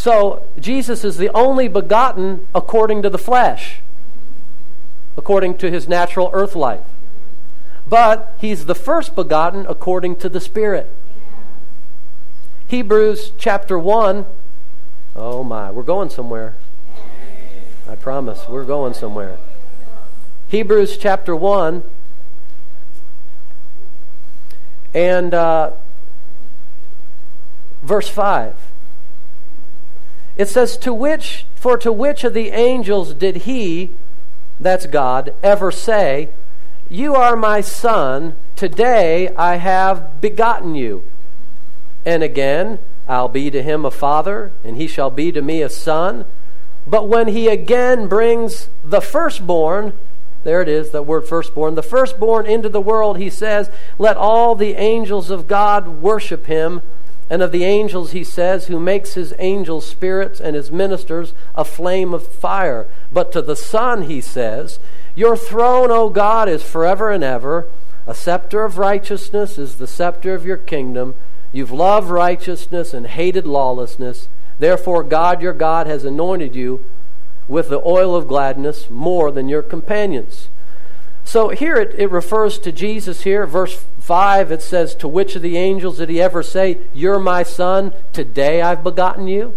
So Jesus is the only begotten according to the flesh, according to his natural earth life. But he's the first begotten according to the Spirit. Hebrews chapter 1. Oh my, we're going somewhere. I promise, we're going somewhere. Hebrews chapter 1 and verse 5. It says, to which of the angels did he, that's God, ever say, you are my son, today I have begotten you. And again, I'll be to him a father, and he shall be to me a son. But when he again brings the firstborn, there it is, that word firstborn, the firstborn into the world, he says, let all the angels of God worship him. And of the angels, he says, who makes his angels spirits and his ministers a flame of fire. But to the Son, he says, your throne, O God, is forever and ever. A scepter of righteousness is the scepter of your kingdom. You've loved righteousness and hated lawlessness. Therefore, God, your God, has anointed you with the oil of gladness more than your companions. So here it refers to Jesus here. Verse 5, it says, to which of the angels did he ever say, you're my son, today I've begotten you?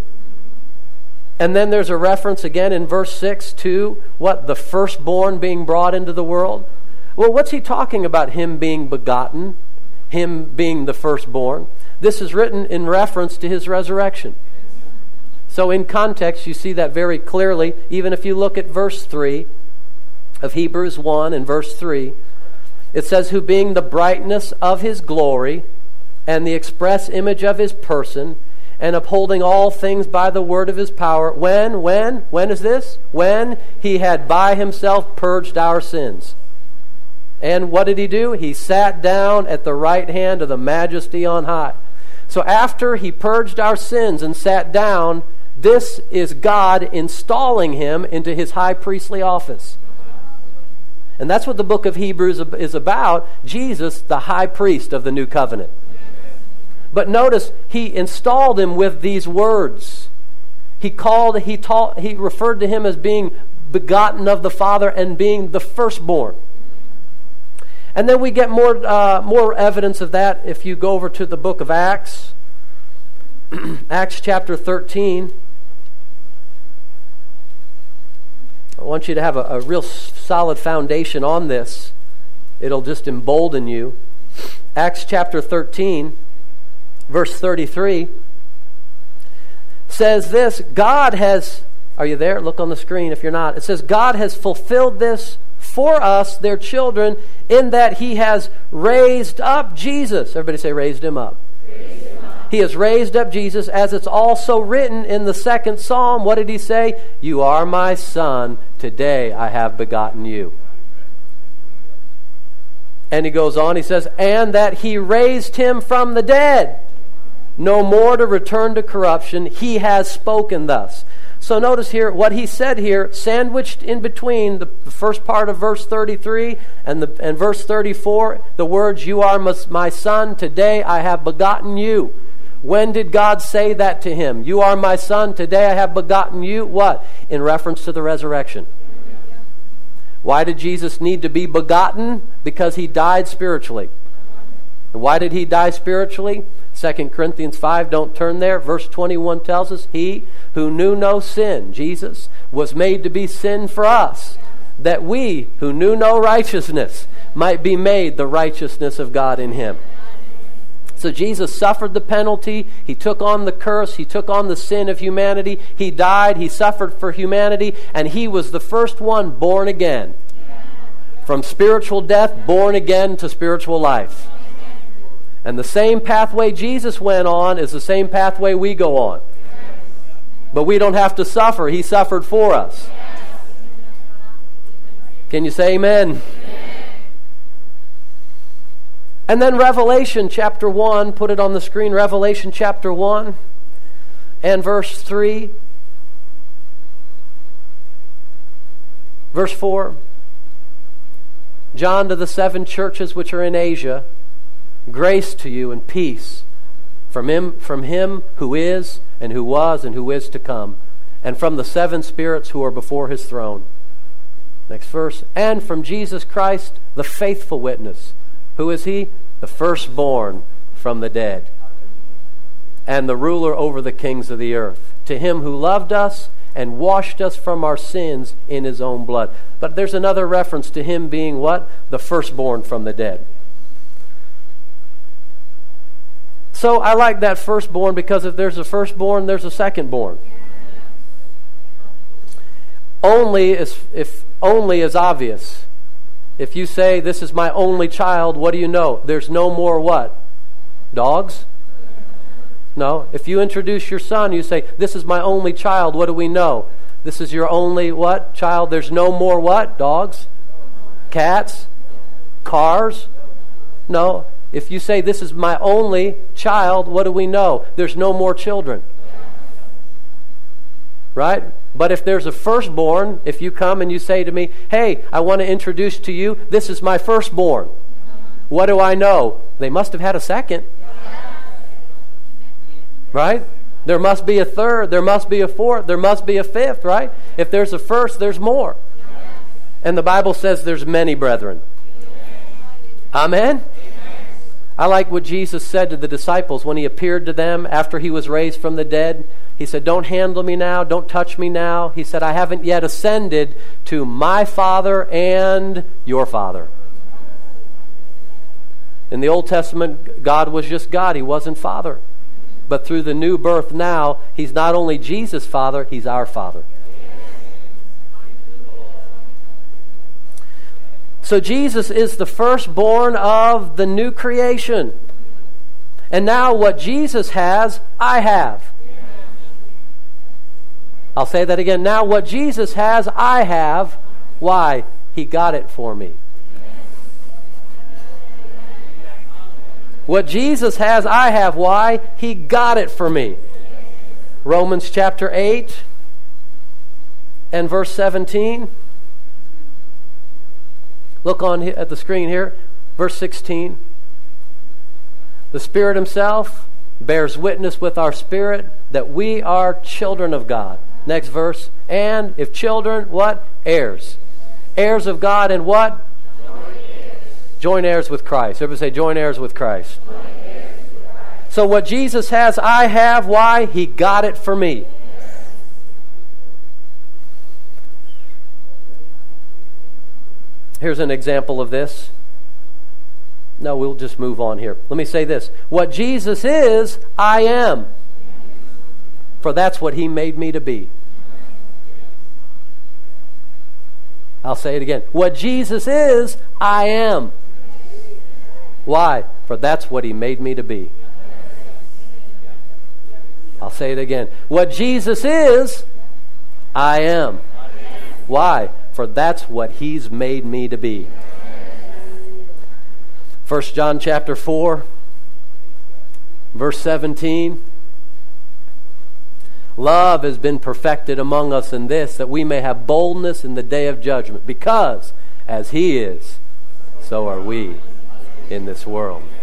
And then there's a reference again in verse 6 to what? The firstborn being brought into the world. Well, what's he talking about, him being begotten, him being the firstborn? This is written in reference to his resurrection. So in context, you see that very clearly, even if you look at verse 3 of Hebrews 1 and verse 3. It says, who being the brightness of his glory and the express image of his person, and upholding all things by the word of his power, when is this? When he had by himself purged our sins. And what did he do? He sat down at the right hand of the majesty on high. So after he purged our sins and sat down, this is God installing him into his high priestly office. And that's what the book of Hebrews is about. Jesus, the high priest of the new covenant. But notice, he installed him with these words. He referred to him as being begotten of the Father and being the firstborn. And then we get more evidence of that if you go over to the book of Acts. Acts chapter 13. I want you to have a real solid foundation on this. It'll just embolden you. Acts chapter 13, verse 33, says this, God has, are you there? Look on the screen if you're not. It says, God has fulfilled this for us, their children, in that he has raised up Jesus. Everybody say, raised him up. Raised him up. He has raised up Jesus, as it's also written in the second psalm. What did he say? You are my son, today I have begotten you. And he goes on, he says, and that he raised him from the dead, no more to return to corruption. He has spoken thus. So notice here, what he said here, sandwiched in between the first part of verse 33 and verse 34, the words, you are my son, today I have begotten you. When did God say that to him? You are my son, today I have begotten you. What? In reference to the resurrection. Why did Jesus need to be begotten? Because he died spiritually. And why did he die spiritually? 2 Corinthians 5, don't turn there. Verse 21 tells us, he who knew no sin, Jesus, was made to be sin for us, that we who knew no righteousness might be made the righteousness of God in him. So Jesus suffered the penalty. He took on the curse. He took on the sin of humanity. He died. He suffered for humanity. And he was the first one born again. From spiritual death, born again to spiritual life. And the same pathway Jesus went on is the same pathway we go on. But we don't have to suffer. He suffered for us. Can you say amen? And then Revelation chapter 1, put it on the screen, Revelation chapter 1 and verse 3. Verse 4. John, to the 7 churches which are in Asia, grace to you and peace From him who is, and who was, and who is to come, and from the 7 spirits who are before his throne. Next verse. And from Jesus Christ, the faithful witness. Who is he? The firstborn from the dead, and the ruler over the kings of the earth. To him who loved us and washed us from our sins in his own blood. But there's another reference to him being what? The firstborn from the dead. So I like that firstborn, because if there's a firstborn, there's a secondborn. Only is obvious. If you say, this is my only child, what do you know? There's no more what? Dogs? No. If you introduce your son, you say, this is my only child, what do we know? This is your only what? Child. There's no more what? Dogs? Cats? Cars? No. If you say, this is my only child, what do we know? There's no more children. Right? But if there's a firstborn, if you come and you say to me, hey, I want to introduce to you, this is my firstborn. What do I know? They must have had a second. Right? There must be a third, there must be a fourth, there must be a fifth, right? If there's a first, there's more. And the Bible says there's many brethren. Amen? I like what Jesus said to the disciples when he appeared to them after he was raised from the dead. He said, don't handle me now, don't touch me now. He said, I haven't yet ascended to my Father and your Father. In the Old Testament, God was just God. He wasn't Father. But through the new birth now, he's not only Jesus' Father, he's our Father. So Jesus is the firstborn of the new creation. And now what Jesus has, I have. I'll say that again. Now what Jesus has, I have. Why? He got it for me. What Jesus has, I have. Why? He got it for me. Romans chapter 8 and verse 17. Look on at the screen here. Verse 16. The Spirit himself bears witness with our spirit that we are children of God. Next verse. And if children, what? Heirs. Heirs of God and what? Joint heirs with Christ. Everybody say joint heirs with Christ. So what Jesus has, I have. Why? He got it for me. Here's an example of this. No, we'll just move on here. Let me say this. What Jesus is, I am. For that's what he made me to be. I'll say it again. What Jesus is, I am. Why? For that's what he made me to be. I'll say it again. What Jesus is, I am. Why? For that's what he's made me to be. 1 John chapter 4, verse 17. Love has been perfected among us in this, that we may have boldness in the day of judgment. Because as he is, so are we in this world.